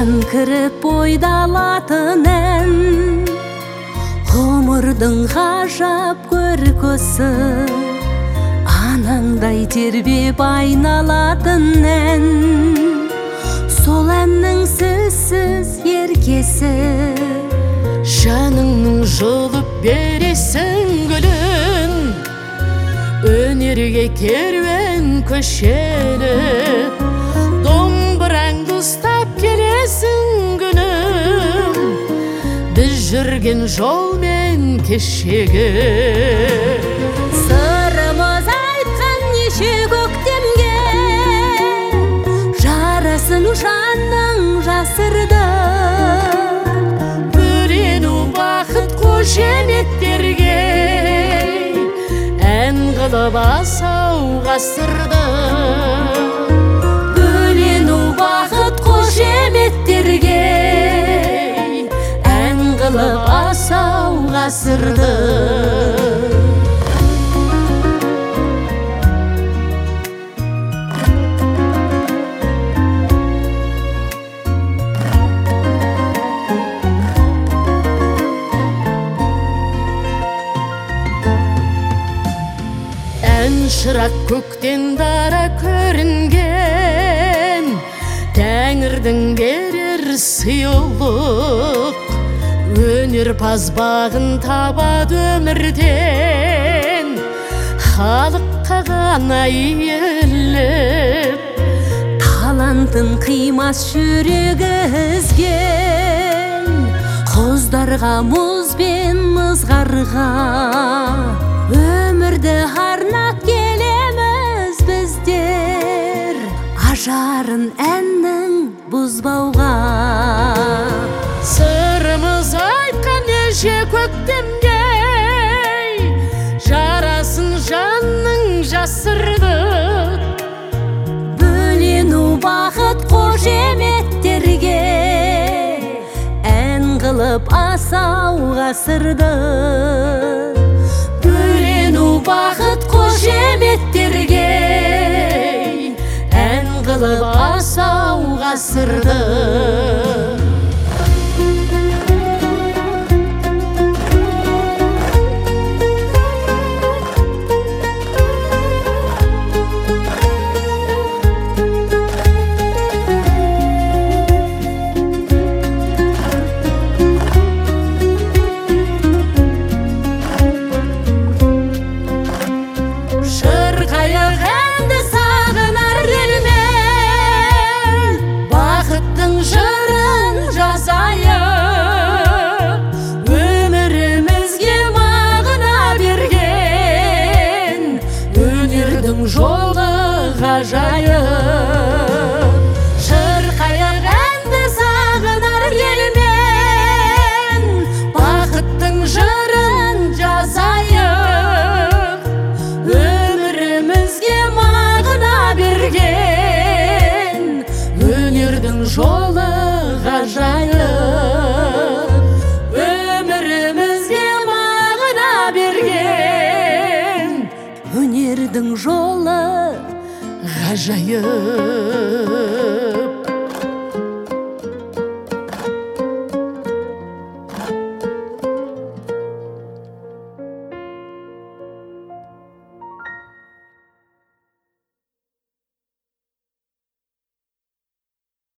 жан кіріп ойдалатын ән, ғұмырдың ғажап көркісі, анаңдай тербеп айналатын ән. Сол әннің сөзсіз еркесі, жаныңның жұлып бересің гүлін, өнерге керуен көшелі, домбыраңды ұстап келесің күнім, біз жүрген жолмен кешегі. Сырымыз айтқан неше көктемге, жарасын жанның жасырды. Бөлену бақыт қошеметтерге, ән қылып асау ғасырды. Бөлену бақыт қошеметтерге, ән қылып асау ғасырды. Ән шырақ көктен дара көрінген, Тәңірдің берер сыйлық, өнерпаз бағын табады өмірден, халыққа ғана иеліп. Талантын қимас жүрегі ізген, қоздарға мұз бен ызғарға, өмірді арнап келеміз біздер, ажарын әннің бұзбауға. Сырымыз айтқан неше көктемге, жарасын жанның жасырды. Бөлену бақыт қошеметтерге, ән қылып асау ғасырды. Бөлену бақыт қошеметтерге, ән қылып асау ғасырды. Жолы ғажайып, шырқайық әнді сағынар елмен, бақыттың жырын жазайық, өмірімізге мағына берген, өнердің жолы ғажайып, өмірімізге мағына берген, өнердің жолы ғажайып.